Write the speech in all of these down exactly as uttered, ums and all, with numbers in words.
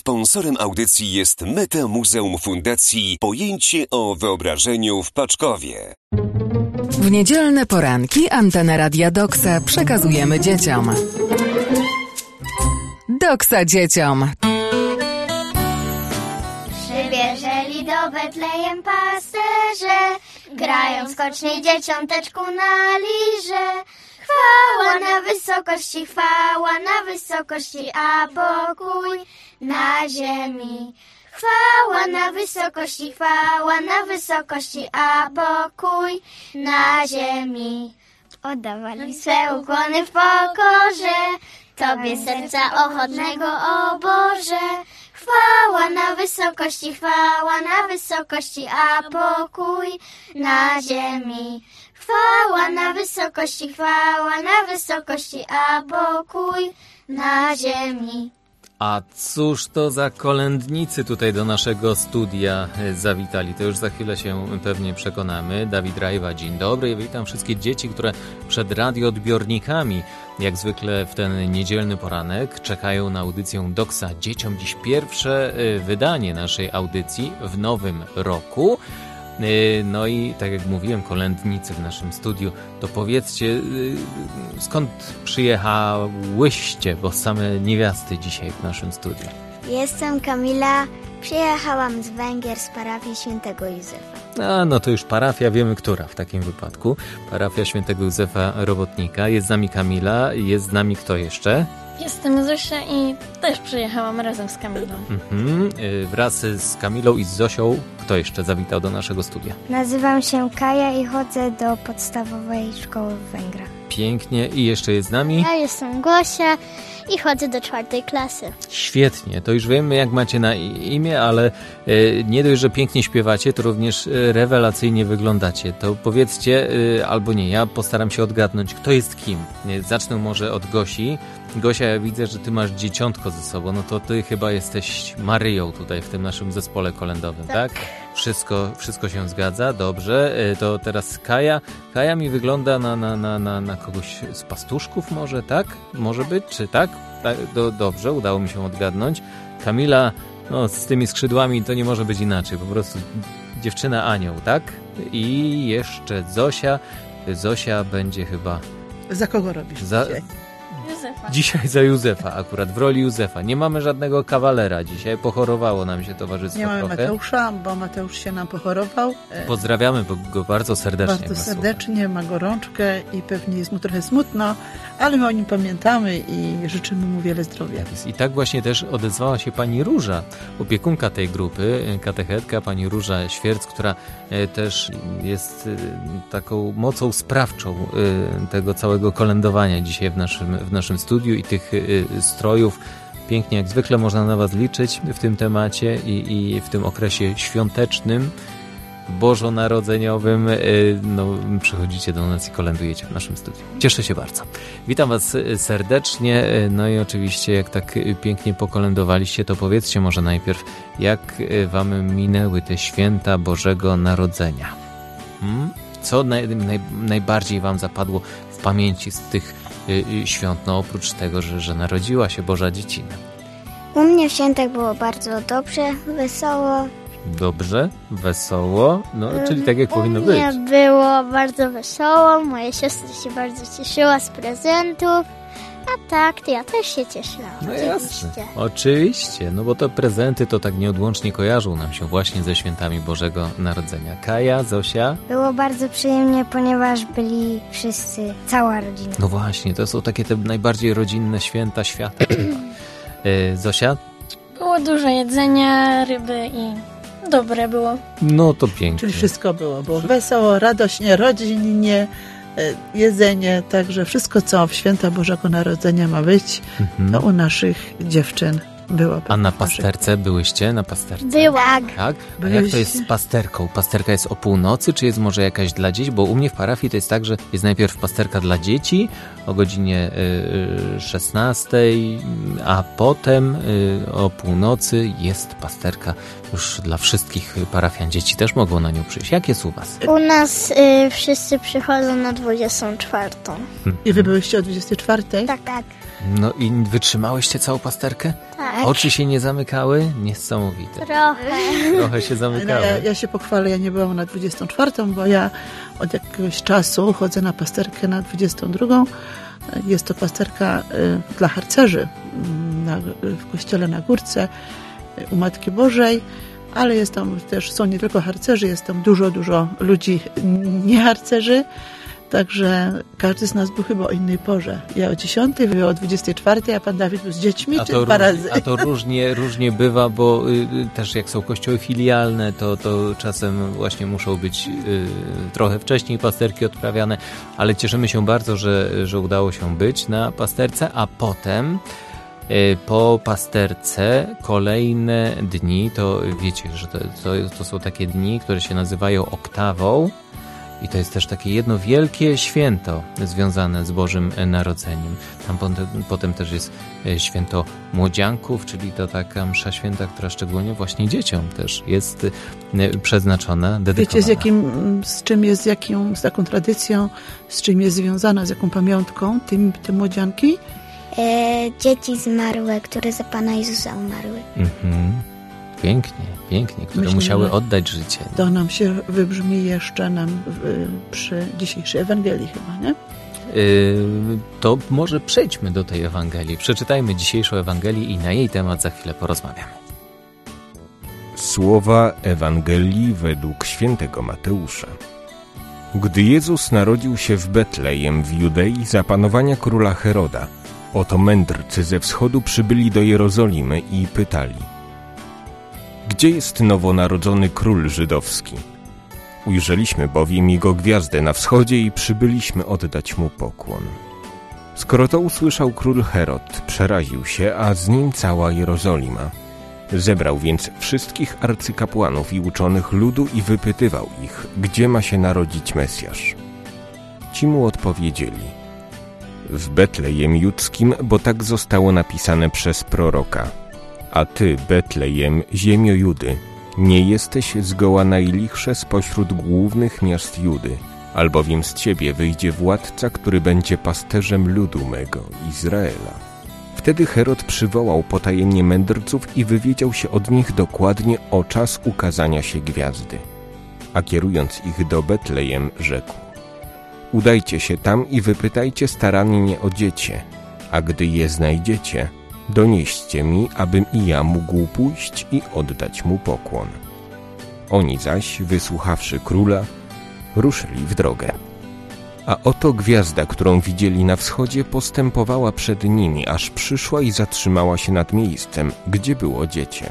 Sponsorem audycji jest Meta Muzeum Fundacji Pojęcie o wyobrażeniu w Paczkowie. W niedzielne poranki Antena Radia Doksa przekazujemy dzieciom. Doksa dzieciom. Przybierzeli do Betlejem pasterze, grają skocznie dzieciąteczku na lirze. Chwała na wysokości, chwała na wysokości, a pokój na ziemi. Chwała na wysokości, chwała na wysokości, a pokój na ziemi. Oddawali swe ukłony w pokorze, Tobie serca ochotnego, o Boże. Chwała na wysokości, chwała na wysokości, a pokój na ziemi. Chwała na wysokości, chwała na wysokości, a pokój na ziemi. A cóż to za kolędnicy tutaj do naszego studia zawitali? To już za chwilę się pewnie przekonamy. Dawid Rajwa, dzień dobry. Witam wszystkie dzieci, które przed radioodbiornikami, jak zwykle w ten niedzielny poranek, czekają na audycję Doksa Dzieciom. Dziś pierwsze wydanie naszej audycji w nowym roku. No i tak jak mówiłem, kolędnicy w naszym studiu, to powiedzcie, skąd przyjechałyście, bo same niewiasty dzisiaj w naszym studiu. Jestem Kamila, przyjechałam z Węgier z parafii Świętego Józefa. A, no to już parafia, wiemy która w takim wypadku. Parafia Świętego Józefa Robotnika. Jest z nami Kamila, jest z nami kto jeszcze? Jestem Zosia i też przyjechałam razem z Kamilą. Mhm. Wraz z Kamilą i z Zosią, kto jeszcze zawitał do naszego studia? Nazywam się Kaja i chodzę do podstawowej szkoły w Węgrach. Pięknie. I jeszcze jest z nami? Ja jestem Gosia i chodzę do czwartej klasy. Świetnie. To już wiemy, jak macie na imię, ale e, nie dość, że pięknie śpiewacie, to również e, rewelacyjnie wyglądacie. To powiedzcie, e, albo nie, ja postaram się odgadnąć, kto jest kim. Nie, zacznę może od Gosi. Gosia, ja widzę, że ty masz dzieciątko ze sobą, no to ty chyba jesteś Maryją tutaj w tym naszym zespole kolędowym, tak? tak? Wszystko, wszystko się zgadza, dobrze. To teraz Kaja. Kaja mi wygląda na, na, na, na, na kogoś z pastuszków może, tak? Może być, czy tak? tak do, dobrze, udało mi się odgadnąć. Kamila, no z tymi skrzydłami to nie może być inaczej, po prostu dziewczyna anioł, tak? I jeszcze Zosia. Zosia będzie chyba... Za kogo robisz za... dzisiaj? Józefa. Dzisiaj za Józefa, akurat w roli Józefa. Nie mamy żadnego kawalera dzisiaj, pochorowało nam się towarzystwo Nie mamy trochę. Mateusza, bo Mateusz się nam pochorował. Pozdrawiamy go bardzo serdecznie. Bardzo serdecznie, ma gorączkę i pewnie jest mu trochę smutno, ale my o nim pamiętamy i życzymy mu wiele zdrowia. I tak właśnie też odezwała się pani Róża, opiekunka tej grupy, katechetka, pani Róża Świerc, która też jest taką mocą sprawczą tego całego kolędowania dzisiaj w naszym, w naszym studiu i tych strojów. Pięknie, jak zwykle można na was liczyć w tym temacie i, i w tym okresie świątecznym, bożonarodzeniowym. No, przychodzicie do nas i kolędujecie w naszym studiu. Cieszę się bardzo. Witam was serdecznie. No i oczywiście, jak tak pięknie pokolędowaliście, to powiedzcie może najpierw, jak wam minęły te święta Bożego Narodzenia? Hmm? Co naj, naj, najbardziej wam zapadło w pamięci z tych świąt, no oprócz tego, że, że narodziła się Boża Dziecina? U mnie w świętach było bardzo dobrze, wesoło. Dobrze, wesoło, no czyli tak jak U powinno mnie być. U mnie było bardzo wesoło, moja siostra się bardzo cieszyła z prezentów, a tak, to ja też się cieszyłam. No oczywiście. jasne, oczywiście, no bo te prezenty to tak nieodłącznie kojarzą nam się właśnie ze świętami Bożego Narodzenia. Kaja, Zosia? Było bardzo przyjemnie, ponieważ byli wszyscy, cała rodzina. No właśnie, to są takie te najbardziej rodzinne święta świata. e, Zosia? Było dużo jedzenia, ryby i dobre było. No to pięknie. Czyli wszystko było, było wesoło, radośnie, rodzinnie, jedzenie, także wszystko, co w święta Bożego Narodzenia ma być, Mhm. to u naszych dziewczyn było. A na pasterce byłyście? Na pasterce? Była. Tak? A Byłyście? jak to jest z pasterką? Pasterka jest o północy, czy jest może jakaś dla dzieci? Bo u mnie w parafii to jest tak, że jest najpierw pasterka dla dzieci o godzinie y, szesnastej, a potem y, o północy jest pasterka już dla wszystkich parafian. Dzieci też mogą na nią przyjść. Jak jest u was? U nas y, wszyscy przychodzą na dwudziestą czwartą. I wy byłyście o dwudziestej czwartej? Tak, tak. No i wytrzymałyście całą pasterkę? Tak. Oczy się nie zamykały? Niesamowite. Trochę. Trochę się No, zamykały. ja, ja się pochwalę, ja nie byłam na dwudziestą czwartą, bo ja od jakiegoś czasu chodzę na pasterkę na dwudziestą drugą. Jest to pasterka y, dla harcerzy y, na, w kościele na Górce y, u Matki Bożej, ale jest tam też, są nie tylko harcerzy, jest tam dużo, dużo ludzi nie harcerzy. Także każdy z nas był chyba o innej porze. Ja o dziesiątej, wy o dwudziestej czwartej, a pan Dawid był z dziećmi, A czy to, dwa róż, razy? a to różnie, różnie bywa, bo y, też jak są kościoły filialne, to, to czasem właśnie muszą być y, trochę wcześniej pasterki odprawiane, ale cieszymy się bardzo, że, że udało się być na pasterce, a potem y, po pasterce kolejne dni, to wiecie, że to, to, to są takie dni, które się nazywają oktawą. I to jest też takie jedno wielkie święto związane z Bożym Narodzeniem. Tam potem, potem też jest święto młodzianków, czyli to taka msza święta, która szczególnie właśnie dzieciom też jest przeznaczona, dedykowana. Wiecie, z jakim, z czym jest, z jaką, z taką tradycją, z czym jest związana, z jaką pamiątką tym, te młodzianki? E, dzieci zmarłe, które za Pana Jezusa umarły. Mhm. Pięknie, pięknie, które Myślę, musiały że oddać życie. To nam się wybrzmi jeszcze nam w, przy dzisiejszej Ewangelii chyba, nie? Yy, to może przejdźmy do tej Ewangelii. Przeczytajmy dzisiejszą Ewangelię i na jej temat za chwilę porozmawiamy. Słowa Ewangelii według świętego Mateusza. Gdy Jezus narodził się w Betlejem w Judei za panowania króla Heroda, oto mędrcy ze wschodu przybyli do Jerozolimy i pytali: Gdzie jest nowonarodzony król żydowski? Ujrzeliśmy bowiem jego gwiazdę na wschodzie i przybyliśmy oddać mu pokłon. Skoro to usłyszał król Herod, przeraził się, a z nim cała Jerozolima. Zebrał więc wszystkich arcykapłanów i uczonych ludu i wypytywał ich, gdzie ma się narodzić Mesjasz. Ci mu odpowiedzieli: w Betlejem Judzkim, bo tak zostało napisane przez proroka. A ty, Betlejem, ziemio Judy, nie jesteś zgoła najlichsze spośród głównych miast Judy, albowiem z ciebie wyjdzie władca, który będzie pasterzem ludu mego, Izraela. Wtedy Herod przywołał potajemnie mędrców i wywiedział się od nich dokładnie o czas ukazania się gwiazdy. A kierując ich do Betlejem, rzekł: udajcie się tam i wypytajcie starannie o dziecię, a gdy je znajdziecie, donieście mi, abym i ja mógł pójść i oddać mu pokłon. Oni zaś, wysłuchawszy króla, ruszyli w drogę. A oto gwiazda, którą widzieli na wschodzie, postępowała przed nimi, aż przyszła i zatrzymała się nad miejscem, gdzie było dziecię.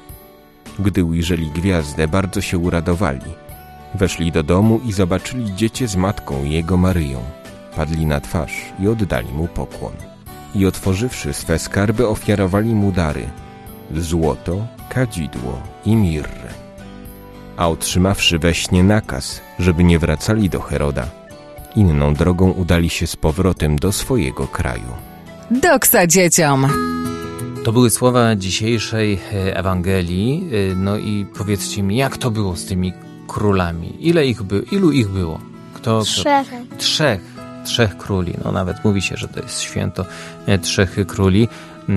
Gdy ujrzeli gwiazdę, bardzo się uradowali. Weszli do domu i zobaczyli dziecię z matką jego Maryją. Padli na twarz i oddali mu pokłon. I otworzywszy swe skarby, ofiarowali mu dary: złoto, kadzidło i mirrę. A otrzymawszy we śnie nakaz, żeby nie wracali do Heroda, inną drogą udali się z powrotem do swojego kraju. Doksa dzieciom. To były słowa dzisiejszej Ewangelii. No i powiedzcie mi, jak to było z tymi królami? Ile ich by, ilu ich było? Kto, Trzech. Kto? Trzech. Trzech króli. No nawet mówi się, że to jest święto trzech króli.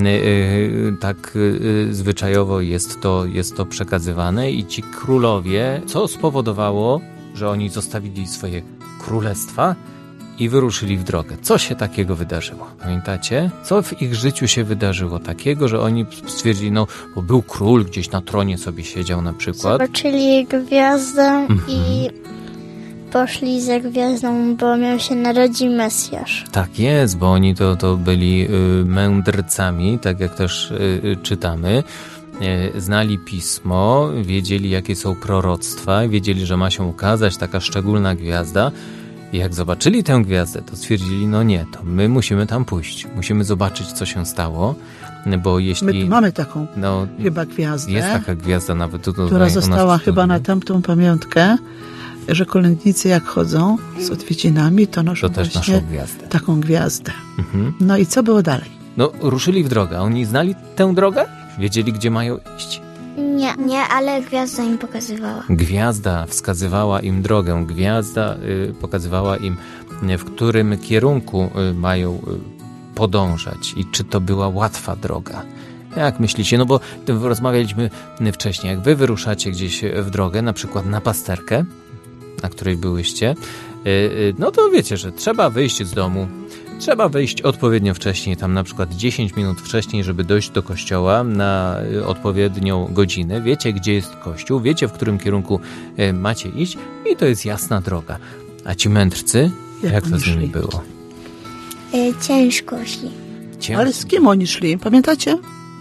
Tak zwyczajowo jest to, jest to przekazywane i ci królowie, co spowodowało, że oni zostawili swoje królestwa i wyruszyli w drogę. Co się takiego wydarzyło? Pamiętacie? Co w ich życiu się wydarzyło takiego, że oni stwierdzili, no bo był król, gdzieś na tronie sobie siedział na przykład. Zobaczyli gwiazdę Mhm. i poszli za gwiazdą, bo miał się narodzić Mesjasz. Tak jest, bo oni to, to byli y, mędrcami, tak jak też y, czytamy. Y, znali pismo, wiedzieli jakie są proroctwa, wiedzieli, że ma się ukazać taka szczególna gwiazda. I jak zobaczyli tę gwiazdę, to stwierdzili, no nie, to my musimy tam pójść. Musimy zobaczyć, co się stało, bo jeśli... My tu mamy taką no, chyba gwiazdę, jest taka gwiazda nawet tu, tutaj, która została u nas w chyba na studiu. tamtą pamiątkę, że kolędnicy jak chodzą z odwiedzinami, to noszą To też właśnie naszą gwiazdę. taką gwiazdę. Mhm. No i co było dalej? No, ruszyli w drogę. Oni znali tę drogę? Wiedzieli, gdzie mają iść? Nie. Nie, ale gwiazda im pokazywała. Gwiazda wskazywała im drogę. Gwiazda y, pokazywała im, y, w którym kierunku y, mają y, podążać i czy to była łatwa droga? Jak myślicie? No bo rozmawialiśmy wcześniej, jak wy wyruszacie gdzieś w drogę, na przykład na pasterkę, na której byłyście, no to wiecie, że trzeba wyjść z domu, trzeba wyjść odpowiednio wcześniej, tam na przykład dziesięć minut wcześniej, żeby dojść do kościoła na odpowiednią godzinę. Wiecie, gdzie jest kościół, wiecie, w którym kierunku macie iść i to jest jasna droga. A ci mędrcy, jak, jak to z nimi było? Y, ciężko szli. Ciężko. Ale z kim oni szli? Pamiętacie?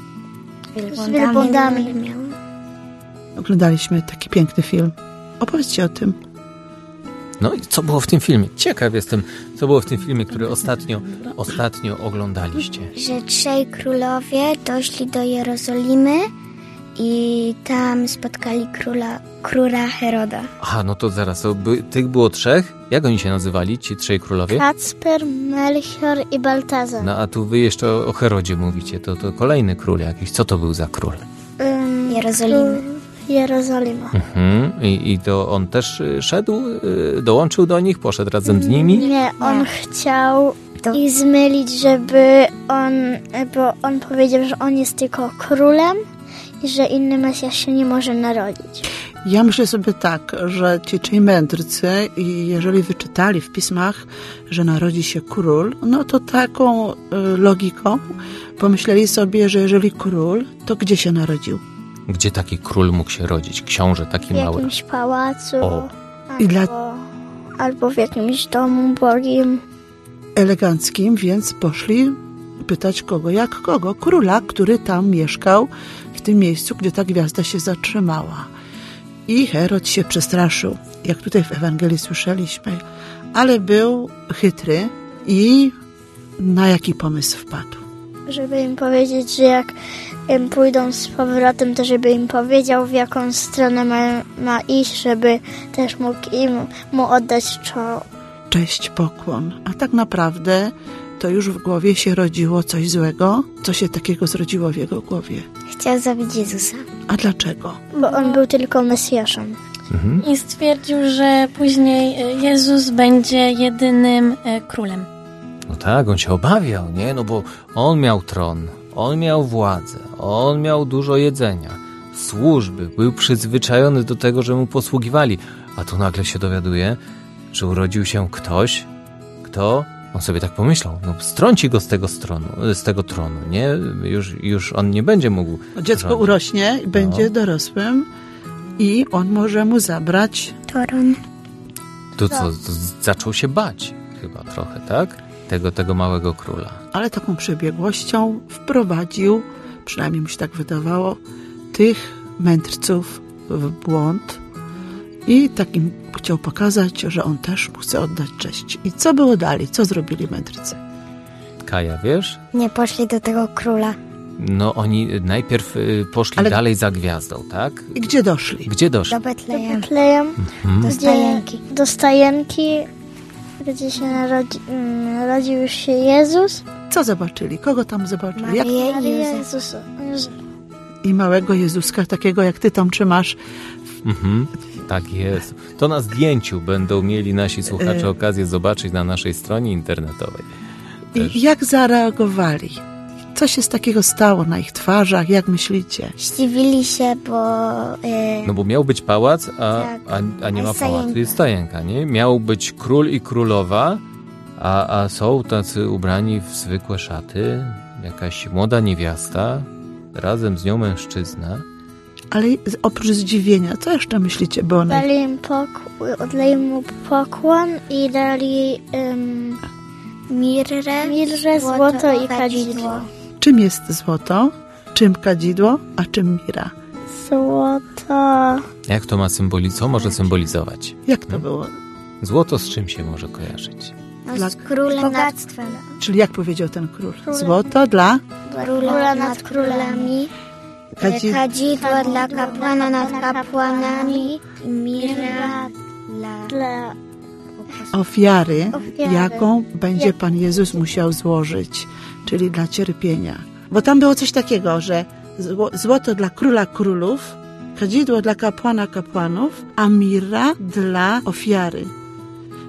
Z wielbłądami. Oglądaliśmy taki piękny film. Opowiedzcie o tym. No i co było w tym filmie? Ciekaw jestem, co było w tym filmie, który ostatnio, ostatnio oglądaliście. Że trzej królowie doszli do Jerozolimy i tam spotkali króla, króla Heroda. Aha, no to zaraz, to by, tych było trzech? Jak oni się nazywali, ci trzej królowie? Kacper, Melchior i Baltazar. No a tu wy jeszcze o, o Herodzie mówicie, to, to kolejny król jakiś. Co to był za król? Um, Jerozolimy. Jerozolima. Mhm. I, I to on też y, szedł, y, dołączył do nich, poszedł razem z nimi? Nie, on Nie. chciał To- ich zmylić, żeby on, bo on powiedział, że on jest tylko królem i że inny Mesjasz się nie może narodzić. Ja myślę sobie tak, że ci trzej mędrcy, i jeżeli wyczytali w pismach, że narodzi się król, no to taką y, logiką pomyśleli sobie, że jeżeli król, to gdzie się narodził? Gdzie taki król mógł się rodzić? Książę taki W mały. jakimś pałacu O. albo, I dla- albo w jakimś domu bogim. Eleganckim, więc poszli pytać kogo, jak kogo? Króla, który tam mieszkał, w tym miejscu, gdzie ta gwiazda się zatrzymała. I Herod się przestraszył, jak tutaj w Ewangelii słyszeliśmy, ale był chytry i na jaki pomysł wpadł? Żeby im powiedzieć, że jak im pójdą z powrotem, to żeby im powiedział, w jaką stronę ma, ma iść, żeby też mógł im mu oddać czoło. Cześć, pokłon. A tak naprawdę to już w głowie się rodziło coś złego. Co się takiego zrodziło w jego głowie? Chciał zabić Jezusa. A dlaczego? Bo on był tylko Mesjaszem. Mhm. I stwierdził, że później y, Jezus będzie jedynym y, królem. No tak, on się obawiał, nie? No bo on miał tron, on miał władzę, on miał dużo jedzenia, służby, był przyzwyczajony do tego, że mu posługiwali. A tu nagle się dowiaduje, że urodził się ktoś, kto, on sobie tak pomyślał, no strąci go z tego, stronu, z tego tronu, nie? Już, już on nie będzie mógł Dziecko rządzić. urośnie i będzie No. dorosłym i on może mu zabrać. Toron. To co, to zaczął się bać chyba trochę, tak? Tego, tego małego króla. Ale taką przebiegłością wprowadził, przynajmniej mu się tak wydawało, tych mędrców w błąd i takim chciał pokazać, że on też mu chce oddać cześć. I co było dalej? Co zrobili mędrcy? Kaja, wiesz? Nie poszli do tego króla. No oni najpierw y, poszli Ale- dalej za gwiazdą, tak? I gdzie doszli? Gdzie doszli? Do Do Betlejem. Betlejem, Hmm? Do gdzie, stajenki. do stajenki, gdzie się narodzi, mm, narodził już się Jezus. Co zobaczyli? Kogo tam zobaczyli? Jak... Maryję i Maryja Józefa. Jezusa. Jezu- I małego Jezuska, takiego jak ty tam trzymasz. Mhm. Tak jest. To na zdjęciu będą mieli nasi słuchacze Y- okazję zobaczyć na naszej stronie internetowej. Też. I jak zareagowali? Co się z takiego stało na ich twarzach? Jak myślicie? Zdziwili się, bo... y, No bo miał być pałac, a, Tak. a, a nie A ma jest pałacu, stajenka. jest stajenka, nie? Miał być król i królowa, a, a są tacy ubrani w zwykłe szaty, jakaś młoda niewiasta, razem z nią mężczyzna. Ale z- oprócz zdziwienia, co jeszcze myślicie? Bo one... Dali im pokój, oddali mu pokłon i dali um, mirrę, mirrę, złoto i kadzidło. Czym jest złoto? Czym kadzidło? A czym mira? Złoto. Jak to ma symbolizować? Co może symbolizować? Jak to było? Złoto z czym się może kojarzyć? No, Dla- z królem nad, Bogactwem. Czyli jak powiedział ten król? Złoto dla Króla nad królami. kadzi... kadzidło dla kapłana nad kapłanami i mirra dla... Dla ofiary, Ofiary. jaką będzie Jak- Pan Jezus musiał złożyć, czyli dla cierpienia. Bo tam było coś takiego, że zło, złoto dla króla królów, kadzidło dla kapłana kapłanów, a mirra dla ofiary.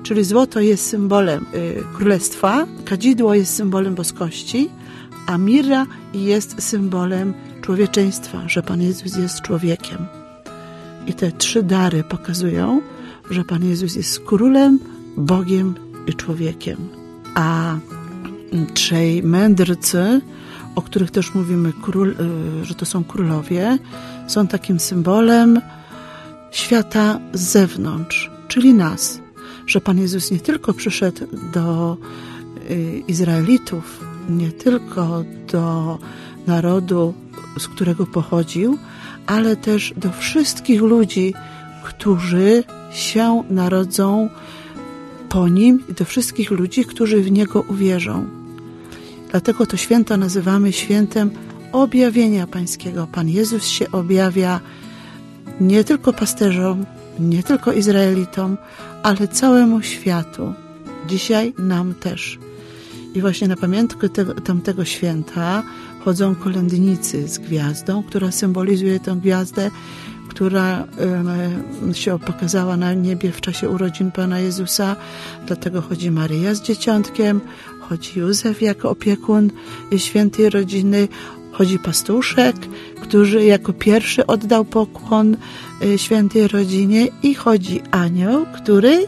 Czyli złoto jest symbolem y, królestwa, kadzidło jest symbolem boskości, a mirra jest symbolem człowieczeństwa, że Pan Jezus jest człowiekiem. I te trzy dary pokazują, że Pan Jezus jest królem, Bogiem i człowiekiem. A trzej mędrcy, o których też mówimy, król, że to są królowie, są takim symbolem świata z zewnątrz, czyli nas. Że Pan Jezus nie tylko przyszedł do Izraelitów, nie tylko do narodu, z którego pochodził, ale też do wszystkich ludzi, którzy się narodzą po Nim i do wszystkich ludzi, którzy w Niego uwierzą. Dlatego to święto nazywamy świętem objawienia Pańskiego. Pan Jezus się objawia nie tylko pasterzom, nie tylko Izraelitom, ale całemu światu. Dzisiaj nam też. I właśnie na pamiątkę tego, tamtego święta chodzą kolędnicy z gwiazdą, która symbolizuje tę gwiazdę, która um, się pokazała na niebie w czasie urodzin Pana Jezusa. Dlatego chodzi Maryja z dzieciątkiem, chodzi Józef jako opiekun świętej rodziny, chodzi pastuszek, który jako pierwszy oddał pokłon świętej rodzinie i chodzi anioł, który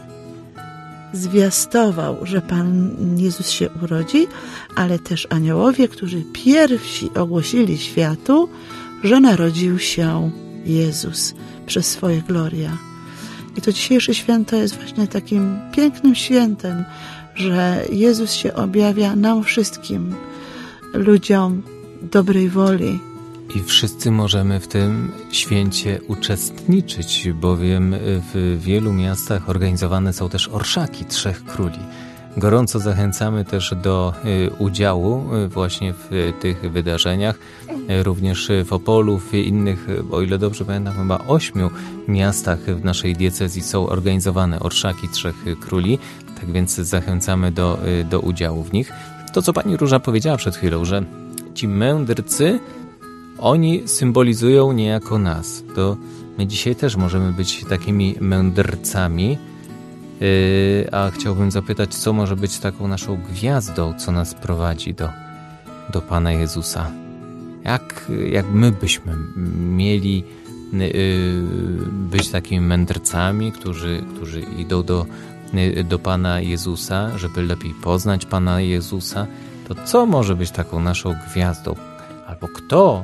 zwiastował, że Pan Jezus się urodzi, ale też aniołowie, którzy pierwsi ogłosili światu, że narodził się Jezus przez swoje gloria. I to dzisiejsze święto jest właśnie takim pięknym świętem, że Jezus się objawia nam wszystkim, ludziom dobrej woli. I wszyscy możemy w tym święcie uczestniczyć, bowiem w wielu miastach organizowane są też orszaki Trzech Króli. Gorąco zachęcamy też do udziału właśnie w tych wydarzeniach. Również w Opolu, w innych, o ile dobrze pamiętam, chyba ośmiu miastach w naszej diecezji są organizowane orszaki Trzech Króli. Tak więc zachęcamy do, do udziału w nich. To, co pani Róża powiedziała przed chwilą, że ci mędrcy, oni symbolizują niejako nas. To my dzisiaj też możemy być takimi mędrcami. Yy, a chciałbym zapytać, co może być taką naszą gwiazdą, co nas prowadzi do, do Pana Jezusa? Jak, jak my byśmy mieli yy, być takimi mędrcami, którzy, którzy idą do, yy, do Pana Jezusa, żeby lepiej poznać Pana Jezusa? To co może być taką naszą gwiazdą? Albo kto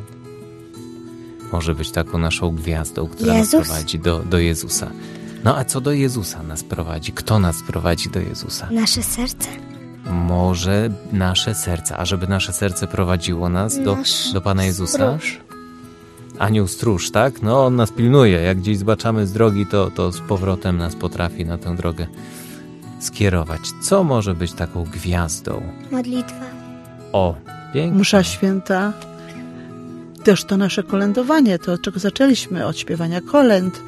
może być taką naszą gwiazdą, która Jezus? nas prowadzi do, do Jezusa? No a co do Jezusa nas prowadzi? Kto nas prowadzi do Jezusa? Nasze serce. Może nasze serce. A żeby nasze serce prowadziło nas do, do Pana Jezusa? Stróż. Anioł stróż, tak? No on nas pilnuje. Jak gdzieś zbaczamy z drogi, to, to z powrotem nas potrafi na tę drogę skierować. Co może być taką gwiazdą? Modlitwa. O, pięknie. Msza święta, też to nasze kolędowanie, to od czego zaczęliśmy, od śpiewania kolęd,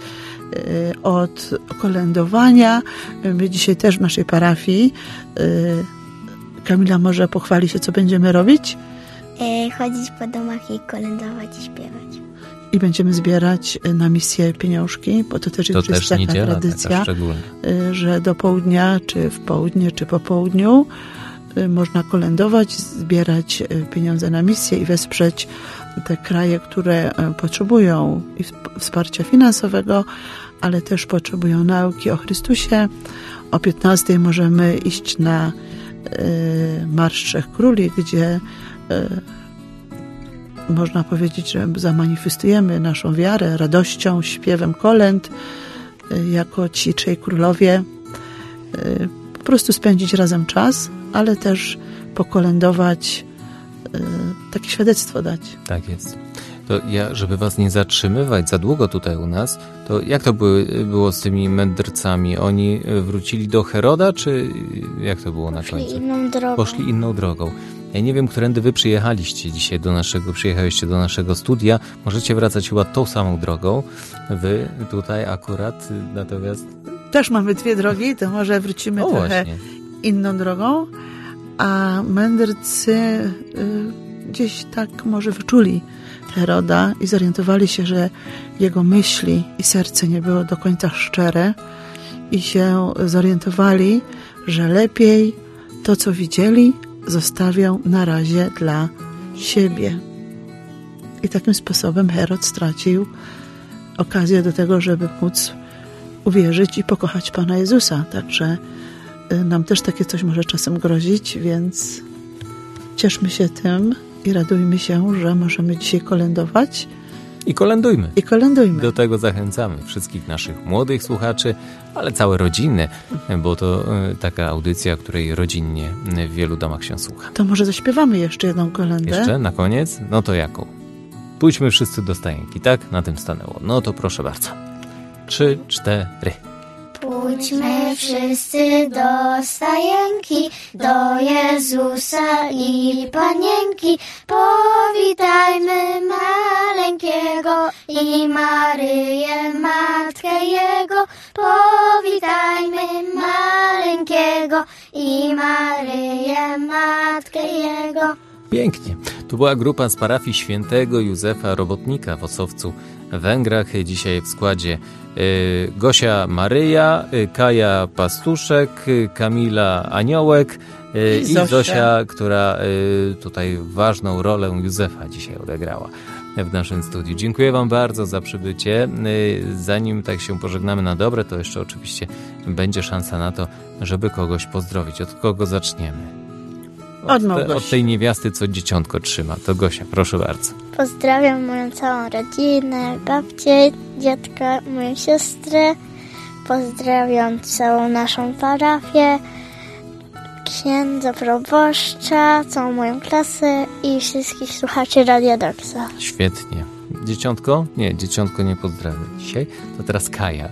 od kolędowania. My dzisiaj też w naszej parafii, Kamila może pochwali się, co będziemy robić? E, chodzić po domach i kolędować i śpiewać. I będziemy zbierać na misję pieniążki, bo to też to jest też taka niedziela, tradycja, taka szczególna. Że do południa, czy w południe, czy po południu można kolędować, zbierać pieniądze na misję i wesprzeć te kraje, które potrzebują wsparcia finansowego, ale też potrzebują nauki o Chrystusie. O piętnastej możemy iść na y, Marsz Trzech Króli, gdzie y, można powiedzieć, że zamanifestujemy naszą wiarę radością, śpiewem kolęd, y, jako ci trzej królowie. Y, po prostu spędzić razem czas, ale też pokolędować, y, takie świadectwo dać. Tak jest. To ja, żeby was nie zatrzymywać za długo tutaj u nas, to jak to były, było z tymi mędrcami? Oni wrócili do Heroda, czy jak to było na Poszli końcu? inną drogą. Poszli inną drogą. Ja nie wiem, którędy wy przyjechaliście dzisiaj do naszego, przyjechaliście do naszego studia. Możecie wracać chyba tą samą drogą. Wy tutaj akurat, natomiast... Też mamy dwie drogi, to może wrócimy o, trochę właśnie. inną drogą, a mędrcy y, gdzieś tak może wyczuli Heroda i zorientowali się, że jego myśli i serce nie było do końca szczere i się zorientowali, że lepiej to, co widzieli, zostawią na razie dla siebie. I takim sposobem Herod stracił okazję do tego, żeby móc uwierzyć i pokochać Pana Jezusa. Także nam też takie coś może czasem grozić, więc cieszmy się tym i radujmy się, że możemy dzisiaj kolędować. I kolędujmy. I kolędujmy. Do tego zachęcamy wszystkich naszych młodych słuchaczy, ale całe rodziny, bo to taka audycja, której rodzinnie w wielu domach się słucha. To może zaśpiewamy jeszcze jedną kolędę? Jeszcze na koniec? No to jaką? Pójdźmy wszyscy do stajenki, tak? Na tym stanęło. No to proszę bardzo. Trzy, cztery. Pójdźmy wszyscy do stajenki, do Jezusa i Panienki. Powitajmy maleńkiego i Maryję, matkę Jego. Powitajmy maleńkiego i Maryję, matkę Jego. Pięknie. Tu była grupa z parafii świętego Józefa Robotnika w Osowcu, w Węgrach. Dzisiaj w składzie y, Gosia Maryja, y, Kaja Pastuszek, y, Kamila Aniołek y, i, i Zosia. Zosia, która y, tutaj ważną rolę Józefa dzisiaj odegrała w naszym studiu. Dziękuję Wam bardzo za przybycie. Y, zanim tak się pożegnamy na dobre, to jeszcze oczywiście będzie szansa na to, żeby kogoś pozdrowić. Od kogo zaczniemy? Od, te, od tej niewiasty, co dzieciątko trzyma. To Gosia, proszę bardzo. Pozdrawiam moją całą rodzinę, babcię, dziadka, moją siostrę. Pozdrawiam całą naszą parafię, księdza proboszcza, całą moją klasę i wszystkich słuchaczy Radia Doksa. Świetnie. Dzieciątko? Nie, dzieciątko nie pozdrawia dzisiaj. To teraz Kaja.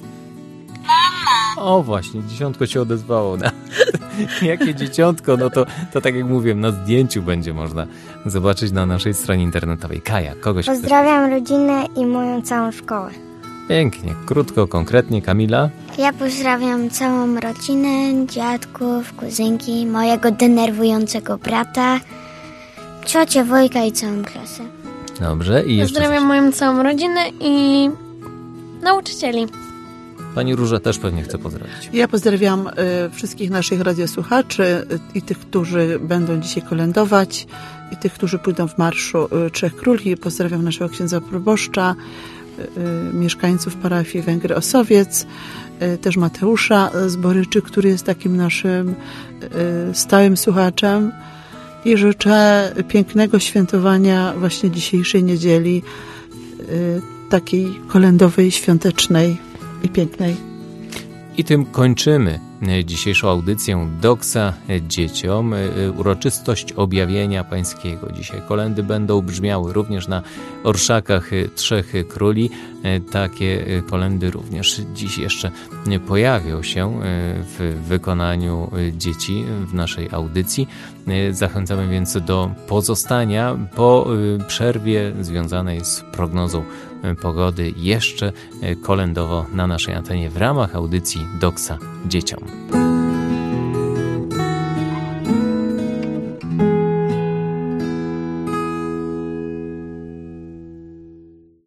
O właśnie, dzieciątko się odezwało. No. Jakie dzieciątko? No to, to tak jak mówiłem, na zdjęciu będzie można zobaczyć na naszej stronie internetowej. Kaja, kogoś Pozdrawiam chcesz... rodzinę i moją całą szkołę. Pięknie, krótko, konkretnie. Kamila? Ja pozdrawiam całą rodzinę, dziadków, kuzynki, mojego denerwującego brata, ciocię Wojka i całą klasę. Dobrze. I jeszcze Pozdrawiam coś. moją całą rodzinę i nauczycieli. Pani Róża też pewnie chce pozdrowić. Ja pozdrawiam y, wszystkich naszych radiosłuchaczy y, i tych, którzy będą dzisiaj kolędować, i tych, którzy pójdą w marszu y, Trzech Króli. Pozdrawiam naszego księdza proboszcza, y, y, mieszkańców parafii Węgry Osowiec, y, też Mateusza z Boryczy, który jest takim naszym y, stałym słuchaczem. I życzę pięknego świętowania właśnie dzisiejszej niedzieli, y, takiej kolędowej, świątecznej i pięknej. I tym kończymy dzisiejszą audycję Doksa dzieciom. Uroczystość objawienia pańskiego. Dzisiaj kolendy będą brzmiały również na orszakach Trzech Króli. Takie kolendy również dziś jeszcze pojawią się w wykonaniu dzieci w naszej audycji. Zachęcamy więc do pozostania po przerwie związanej z prognozą pogody jeszcze kolędowo na naszej antenie w ramach audycji Doksa dzieciom.